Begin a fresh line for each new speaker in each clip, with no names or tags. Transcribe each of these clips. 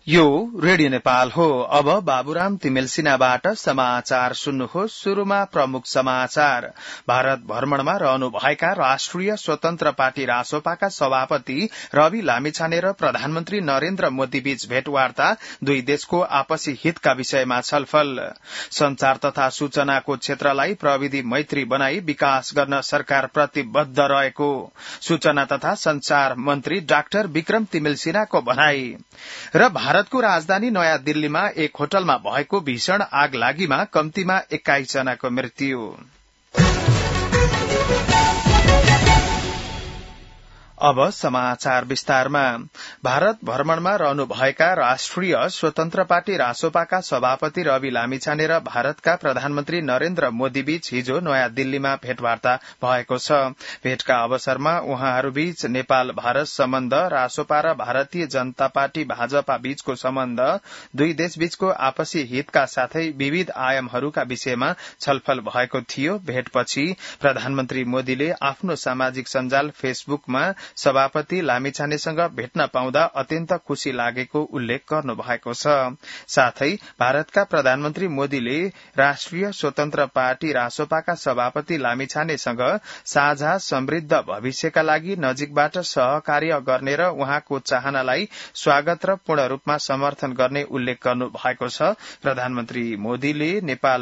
यो रेडियो नेपाल हो। अब बाबुराम तिमेल सिन्हाबाट समाचार सुन्नुहोस्। शुरूमा प्रमुख समाचार। भारत भ्रमणमा रहनुभएका राष्ट्रिय स्वतन्त्र पार्टी रासोपाका सभापति रवि लामिछाने र प्रधानमन्त्री नरेन्द्र मोदी बीच भेटवार्ता, दुई देशको आपसी हितका विषयमा छलफल। संचार तथा सूचनाको क्षेत्रलाई प्रविधि मैत्री बनाई विकास गर्न सरकार प्रतिबद्ध रहेको सूचना तथा संचार मन्त्री डाक्टर विक्रम तिमेल सिन्हाको भनाई। र भारतको राजधानी नयाँ दिल्लीमा एक होटलमा भएको भीषण आग लागिमा कम्तीमा 21 जनाको मृत्यु। अब समाचार विस्तारमा। भारत भ्रमणमा रहनुभएका राष्ट्रिय स्वतन्त्र पार्टी रासोपाका सभापति रवि लामिछाने र भारतका प्रधानमन्त्री नरेन्द्र मोदी बीच हिजो नयाँ दिल्लीमा भेटवार्ता भएको छ। भेटका अवसरमा उहाँहरूबीच नेपाल भारत सम्बन्ध, रासोपा र भारतीय जनता पार्टी भाजपा बीचको सम्बन्ध, दुई देशबीचको आपसी हितका साथै विविध आयामहरूका विषयमा छलफल भएको थियो। भेटपछि प्रधानमन्त्री मोदीले आफ्नो सामाजिक सञ्जाल फेसबुकमा सभापति लामिछानेसँग भेट्न पाउँदा अत्यन्त खुशी लागेको उल्लेख गर्नु भएको छ। साथै भारतका प्रधानमन्त्री मोदीले राष्ट्रिय स्वतन्त्र पार्टी रासोपाका सभापति लामिछानेसँग साझा समृद्ध भविष्यका लागि नजिकबाट सहकार्य गर्ने र उहाँको चाहनालाई स्वागत र पूर्ण रूपमा समर्थन गर्ने उल्लेख गर्नु भएको छ। प्रधानमन्त्री मोदीले नेपाल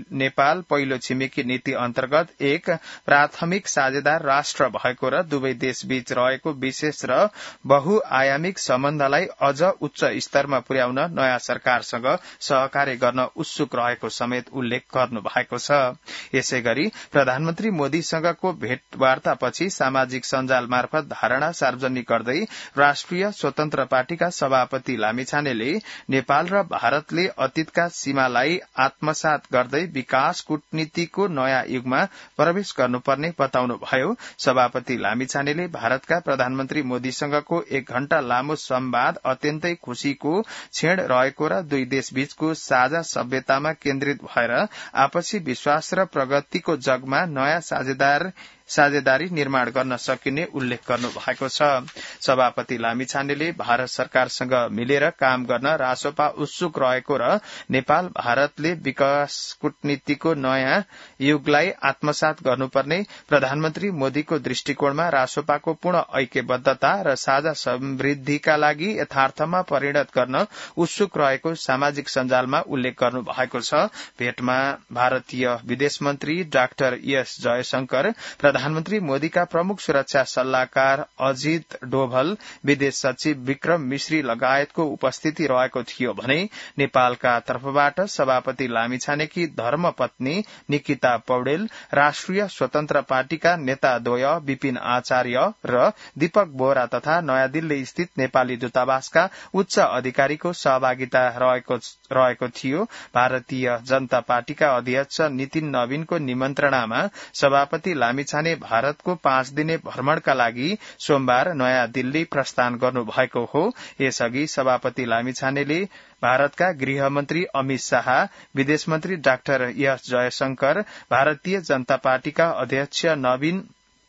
पहिलो छिमेकी नीति अन्तर्गत एक प्राथमिक साझेदार राष्ट्र भएको र दुवै देशबीच रहेको विशेष र बहुआयामिक सम्बन्धलाई अझ उच्च स्तरमा पुर्याउन नयाँ सरकारसँग सहकार्य गर्न उत्सुक रहेको समेत उल्लेख गर्नु भएको छ। यसैगरी प्रधानमन्त्री मोदीसँगको भेटवार्तापछि सामाजिक सञ्जाल मार्फत धारणा सार्वजनिक गर्दै राष्ट्रिय स्वतन्त्र पार्टीका सभापति लामिछानेले नेपाल र भारतले अतीतका सीमालाई आत्मसात गर्दै विकास कूटनीतिको नयाँ युगमा प्रवेश गर्नुपर्ने बताउनुभयो। सभापति लामिछानेले भारतका प्रधानमन्त्री मोदीसँगको 1 घण्टा लामो संवाद अत्यन्तै खुशीको क्षण रहेको र दुई देशबीचको साझा सभ्यतामा केन्द्रित भएर आपसी विश्वास र प्रगतिको जगमा नयाँ साझेदारी निर्माण गर्न सकिने उल्लेख गर्नु भएको छ। सभापति लामिछानेले भारत सरकारसँग मिलेर काम गर्न रासोपा उत्सुक रहेको र नेपाल भारतले विकास कूटनीतिको नयाँ युगलाई आत्मसात गर्नुपर्ने प्रधानमन्त्री मोदीको दृष्टिकोणमा रासोपाको पूर्ण ऐक्यबद्धता र साझा समृद्धिका लागि यथार्थमा परिणत गर्न उत्सुक रहेको सामाजिक सञ्जालमा उल्लेख गर्नु भएको छ। भेटमा भारतीय विदेश मन्त्री डाक्टर एस जयशंकर, प्रधानमन्त्री मोदीका प्रमुख सुरक्षा सल्लाहकार अजित डोभल, विदेश सचिव विक्रम मिश्री लगायतको उपस्थिति रहेको थियो भने नेपालका तर्फबाट सभापति लामिछानेकी धर्मपत्नी निकिता पौडेल, राष्ट्रिय स्वतन्त्र पार्टीका नेताद्वय विपिन आचार्य र दीपक बोहरा तथा नयाँ दिल्ली स्थित नेपाली दूतावासका उच्च अधिकारीको सहभागिता रहेको थियो। भारतीय जनता पार्टीका अध्यक्ष नितिन नवीनको निमन्त्रणामा सभापति लामिछाने भारतको 5 दिने भ्रमणका लागि सोमबार नयाँ दिल्ली प्रस्थान गर्नुभएको हो। यसअघि सभापति लामिछानेले भारतका गृहमन्त्री अमित शाह, विदेश मन्त्री डाक्टर एस जयशंकर, भारतीय जनता पार्टीका अध्यक्ष नवीन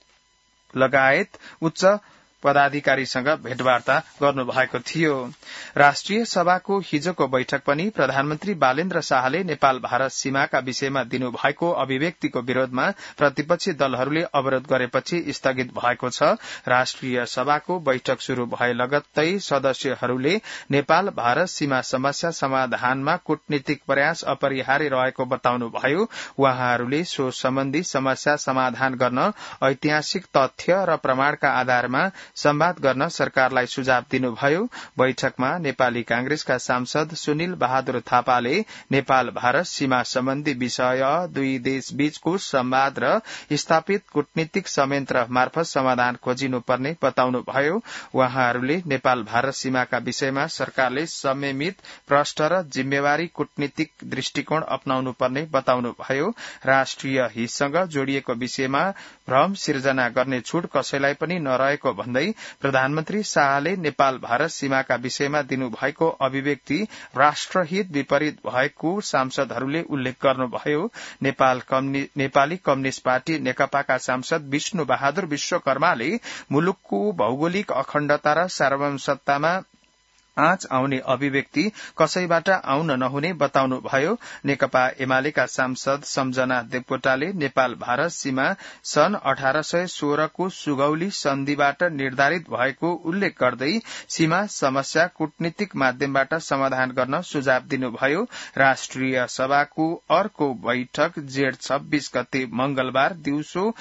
लगायत उच्च पदाधिकारीसँग भेटवार्ता गर्नुभएको थियो। राष्ट्रिय सभाको हिजोको बैठक पनि प्रधानमन्त्री बालेन्द्र शाहले नेपाल भारत सीमाका विषयमा दिनुभएको अभिव्यक्तिको विरोधमा प्रतिपक्षी दलहरूले अवरोध गरेपछि स्थगित भएको छ। राष्ट्रिय सभाको बैठक शुरू भए लगत्तै सदस्यहरूले नेपाल भारत सीमा समस्या समाधानमा कूटनीतिक प्रयास अपरिहार्य रहेको बताउनुभयो। उहाँहरूले सो सम्बन्धी समस्या समाधान गर्न ऐतिहासिक तथ्य र प्रमाणका आधारमा संवाद गर्न सरकारलाई सुझाव दिनुभयो। बैठकमा नेपाली कांग्रेसका सांसद सुनिल बहादुर थापाले नेपाल भारत सीमा सम्बन्धी विषय दुई देश बीचको संवाद र स्थापित कूटनीतिक संयन्त्र मार्फत समाधान खोजिनुपर्ने बताउनुभयो। उहाँहरूले नेपाल भारत सीमाका विषयमा सरकारले संयमित, प्रष्ट र जिम्मेवारी कूटनीतिक दृष्टिकोण अपनाउनु पर्ने बताउनुभयो। राष्ट्रिय हितसँग जोडिएको विषयमा भ्रम सिर्जना गर्ने छूट कसैलाई पनि नरहेको भन्दै प्रधानमन्त्री शाहले नेपाल भारत सीमाका विषयमा दिनुभएको अभिव्यक्ति राष्ट्रहित विपरीत भएको सांसदहरूले उल्लेख गर्नुभयो। नेपाली कम्युनिष्ट पार्टी नेकपाका सांसद विष्णु बहादुर विश्वकर्माले मुलुकको भौगोलिक अखण्डता र सार्वभौम सत्तामा आँच आउने अभिव्यक्ति कसैबाट आउन नहुने बताउनुभयो। नेकपा एमालेका सांसद सम्झना देवकोटाले नेपाल भारत सीमा सन् 1816 को सुगौली सन्धिबाट निर्धारित भएको उल्लेख गर्दै सीमा समस्या कूटनीतिक माध्यमबाट समाधान गर्न सुझाव दिनुभयो। राष्ट्रिय सभाको अर्को बैठक जेठ 26 गते मंगलबार दिउँसो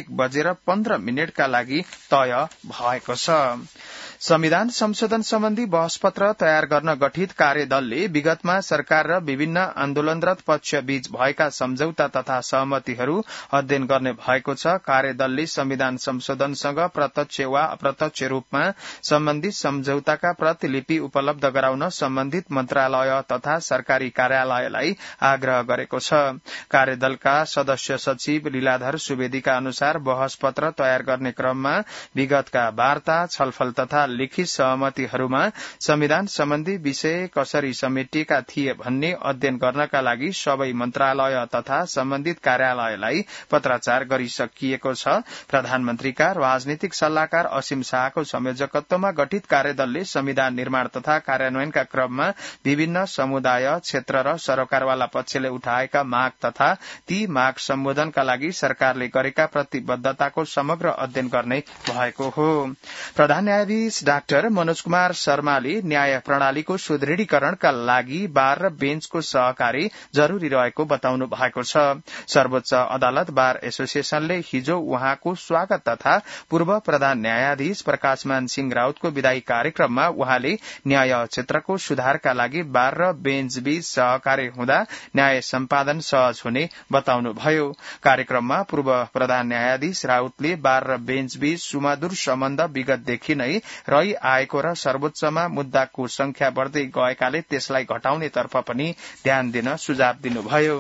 1:15 का लागि तय भएको छ। संविधान संशोधन सम्बन्धी बहसपत्र तयार गर्न गठित कार्यदलले विगतमा सरकार र विभिन्न आन्दोलनरत पक्ष बीच भएका सम्झौता तथा सहमतिहरू अध्ययन गर्ने भएको छ। कार्यदलले संविधान संशोधनसँग प्रत्यक्ष वा अप्रत्यक्ष रूपमा सम्बन्धित सम्झौताका प्रतिलिपि उपलब्ध गराउन सम्बन्धित मन्त्रालय तथा सरकारी कार्यालयलाई आग्रह गरेको छ। कार्यदलका सदस्य सचिव लीलाधर सुवेदीका अनुसार बहसपत्र तयार गर्ने क्रममा विगतका वार्ता छलफल तथा लिखित सहमतिहरूमा संविधान सम्बन्धी विषय कसरी समेटिएका थिए भन्ने अध्ययन गर्नका लागि सबै मन्त्रालय तथा सम्बन्धित कार्यालयलाई पत्राचार गरिसकिएको छ। प्रधानमन्त्रीका राजनीतिक सल्लाहकार असीम शाहको संयोजकत्वमा गठित कार्यदलले संविधान निर्माण तथा कार्यान्वयनका क्रममा विभिन्न समुदाय क्षेत्र र सरकारवाला पक्षले उठाएका माग तथा ती माग सम्बोधनका लागि सरकारले गरेका प्रतिबद्धताको समग्र अध्ययन गर्ने भएको हो। प्रधान न्यायाधीश डाक्टर मनोज कुमार शर्माले न्याय प्रणालीको सुदृढीकरणका लागि बार र बेन्चको सहकारी जरूरी रहेको बताउनु भएको छ। सर्वोच्च अदालत बार एसोसिएशनले हिजो उहाँको स्वागत तथा पूर्व प्रधान न्यायाधीश प्रकाशमान सिंह राउतको विदाई कार्यक्रममा उहाँले न्याय क्षेत्रको सुधारका लागि बार र बेन्च बीच सहकारी हुँदा न्याय सम्पादन सहज हुने बताउनुभयो। कार्यक्रममा पूर्व प्रधान न्यायाधीश राउतले बार र बेन्च बीच सुमधुर सम्बन्ध विगतदेखि नै रही आएको र सर्वोच्चमा मुद्दाको संख्या बढ्दै गएकाले त्यसलाई घटाउनेतर्फ पनि ध्यान दिन सुझाव दिनुभयो।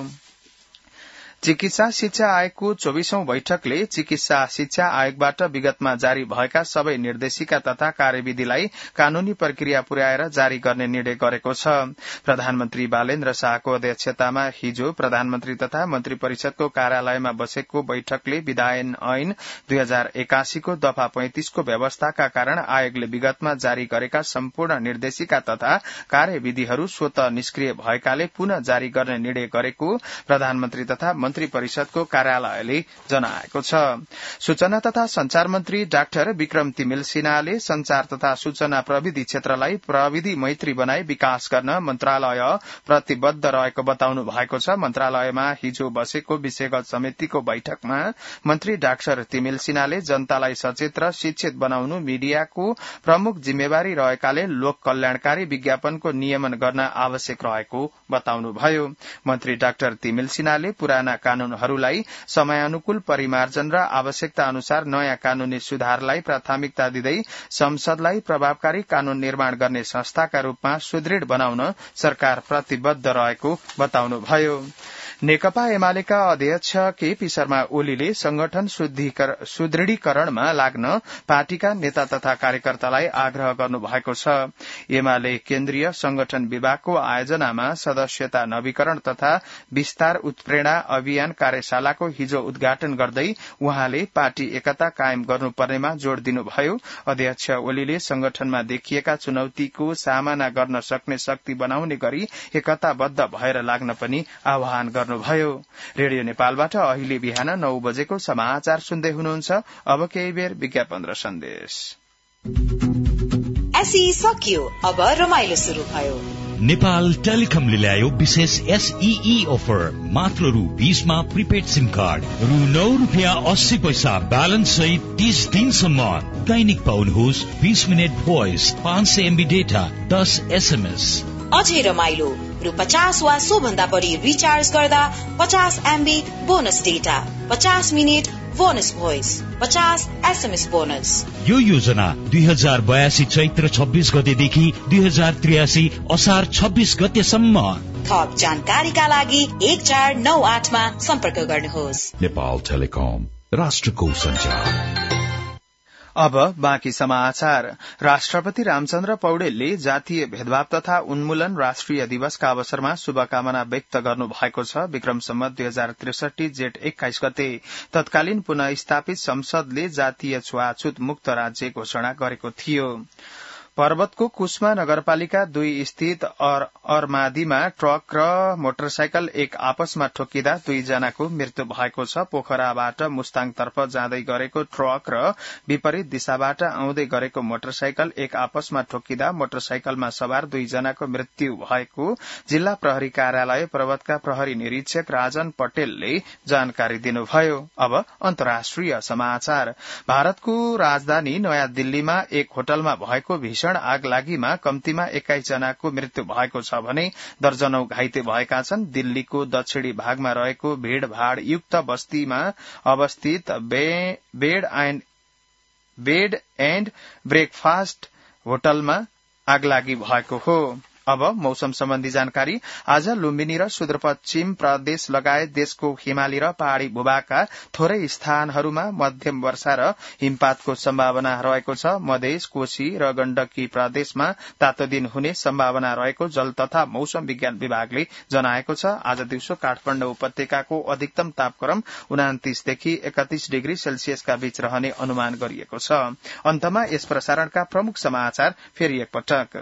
चिकित्सा शिक्षा आयोगको 24औं बैठकले चिकित्सा शिक्षा आयोगबाट विगतमा जारी भएका सबै निर्देशिका तथा कार्यविधिलाई कानूनी प्रक्रिया पुर्याएर जारी गर्ने निर्णय गरेको छ। प्रधानमन्त्री बालेन्द्र शाहको अध्यक्षतामा हिजो प्रधानमन्त्री तथा मन्त्री परिषदको कार्यालयमा बसेको बैठकले विधायन ऐन 2081 को दफा 35 को व्यवस्थाका कारण आयोगले विगतमा जारी गरेका सम्पूर्ण निर्देशिका तथा कार्यविधिहरू स्वतः निष्क्रिय भएकाले पुनः जारी गर्ने निर्णय गरेको प्रधानमन्त्री तथा मन्त्री परिषदको कार्यालयले जनाएको छ। सूचना तथा संचार मन्त्री डाक्टर विक्रम तिमिल सिन्हाले संचार तथा सूचना प्रविधि क्षेत्रलाई प्रविधि मैत्री बनाई विकास गर्न मन्त्रालय प्रतिबद्ध रहेको बताउनु भएको छ। मन्त्रालयमा हिजो बसेको विषयगत समितिको बैठकमा मन्त्री डाक्टर तिमिल सिन्हाले जनतालाई सचेत र शिक्षित बनाउनु मीडियाको प्रमुख जिम्मेवारी रहेकाले लोक कल्याणकारी विज्ञापनको नियमन गर्न आवश्यक रहेको बताउनुभयो। मन्त्री डाक्टर तिमिल सिन्हाले पुराना कानूनहरूलाई समयानुकूल परिमार्जन र आवश्यकता अनुसार नयाँ कानूनी सुधारलाई प्राथमिकता दिँदै संसदलाई प्रभावकारी कानून निर्माण गर्ने संस्थाका रूपमा सुदृढ बनाउन सरकार प्रतिबद्ध रहेको बताउनुभयो। नेकपा एमालेका अध्यक्ष केपी शर्मा ओलीले संगठन सुदृढीकरणमा लाग्न पार्टीका नेता तथा कार्यकर्तालाई आग्रह गर्नु भएको छ। एमाले केन्द्रीय संगठन विभागको आयोजनामा सदस्यता नवीकरण तथा विस्तार उत्प्रेरणा अभियान कार्यशालाको हिजो उद्घाटन गर्दै उहाँले पार्टी एकता कायम गर्नुपर्नेमा जोड़ दिनुभयो। अध्यक्ष ओलीले संगठनमा देखिएका चुनौतीको सामना गर्न सक्ने शक्ति बनाउने गरी एकताबद्ध भएर लाग्न पनि आह्वान गर्नुभयो। रेडियो नेपालबाट अहिले बिहान 9 बजेको समाचार सुन्दै हुनुहुन्छ। अब केही बेर विज्ञापन र सन्देश।
एसई सकियो, अब रमाइलो शुरू भयो।
नेपाल टेलिकमले ल्यायो विशेष एसईई अफर। मात्र रु 20 मा प्रिपेड सिम कार्ड, रु 9.80 ब्यालेन्स सहित 30 दिनसम्म। दैनिक पाउनुहोस् 20 minute voice, 500 MB data, 10 SMS।
अझै रमाइलो, रु 50 वा सो भन्दा बढी रिचार्ज गर्दा 50 MB bonus data, 50 minute bonus voice, 50 SMS bonus.
यो योजना 2082 चैत्र 26 गतेदेखि 2083 असार 26 गतेसम्म।
थप जानकारीका लागि 1498 मा सम्पर्क गर्नुहोस्।
नेपाल टेलिकम, राष्ट्रको सञ्चार।
अब बाँकी समाचार। राष्ट्रपति रामचन्द्र पौडेलले जातीय भेदभाव तथा उन्मूलन राष्ट्रिय दिवसका अवसरमा शुभकामना व्यक्त गर्नु भएको छ। विक्रम सम्वत 2063 जेठ 21 गते तत्कालीन पुनः स्थापित संसदले जातीय छुवाछुत मुक्त राज्य घोषणा गरेको थियो। पर्वतको कुस्मा नगरपालिका 2 स्थित अरमादीमा ट्रक र मोटरसाइकल एक आपसमा ठोकिँदा 2 जनाको मृत्यु भएको छ। पोखराबाट मुस्ताङतर्फ जाँदै गरेको ट्रक र विपरीत दिशाबाट आउँदै गरेको मोटरसाइकल एक आपसमा ठोकिँदा मोटरसाइकलमा सवार 2 जनाको मृत्यु भएको जिल्ला प्रहरी कार्यालय पर्वतका प्रहरी निरीक्षक राजन पटेलले जानकारी दिनुभयो। अब अन्तर्राष्ट्रिय समाचार। भारतको राजधानी नयाँ दिल्लीमा एक होटलमा भएको भीषण आग लागिमा कम्तीमा 21 जनाको मृत्यु भएको छ भने दर्जनौं घाइते भएका छन्। दिल्लीको दक्षिणी भागमा रहेको भीड़भाड़ युक्त बस्तीमा अवस्थित बेड एण्ड ब्रेकफास्ट होटलमा आगलागी भएको हो। अब मौसम सम्बन्धी जानकारी। आज लुम्बिनी र सुदूरपश्चिम प्रदेश लगायत देशको हिमाली र पहाड़ी भूभागका थोरै स्थानहरूमा मध्यम वर्षा र हिमपातको सम्भावना रहेको छ। मधेस, कोशी र गण्डकी प्रदेशमा तातो दिन हुने सम्भावना रहेको जल तथा मौसम विज्ञान विभागले जनाएको छ। आज दिउँसो काठमाडौँ उपत्यकाको अधिकतम तापक्रम 29 देखि 31 डिग्री सेल्सियसका बीच रहने अनुमान गरिएको छ। अन्तमा यस प्रसारणका प्रमुख समाचार फेरि एकपटक।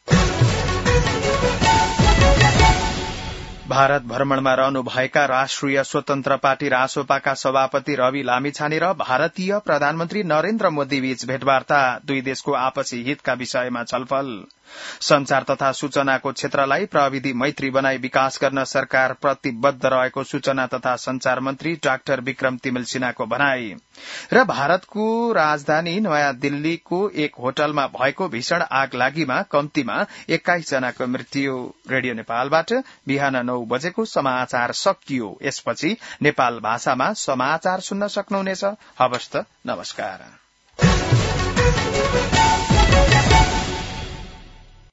भारत भ्रमणमा रहनुभएका राष्ट्रिय स्वतन्त्र पार्टी रासोपाका सभापति रवि लामिछाने र भारतीय प्रधानमन्त्री नरेन्द्र मोदी बीच भेटवार्ता। 2 देशको आपसी हितका विषयमा छलफल। संचार तथा सूचनाको क्षेत्रलाई प्रविधि मैत्री बनाई विकास गर्न सरकार प्रतिबद्ध रहेको सूचना तथा संचार मन्त्री डाक्टर विक्रम तिमिल सिन्हाको भनाई। र भारतको राजधानी नयाँ दिल्लीको एक होटलमा भएको भीषण आग लागिमा कम्तीमा 21 जनाको मृत्यु। रेडियो नेपालबाट बिहान 9 बजेको समाचार सकियो। यसपछि नेपाल भाषामा समाचार सुन्न सक्नुहुनेछ। हवस् त, नमस्कार।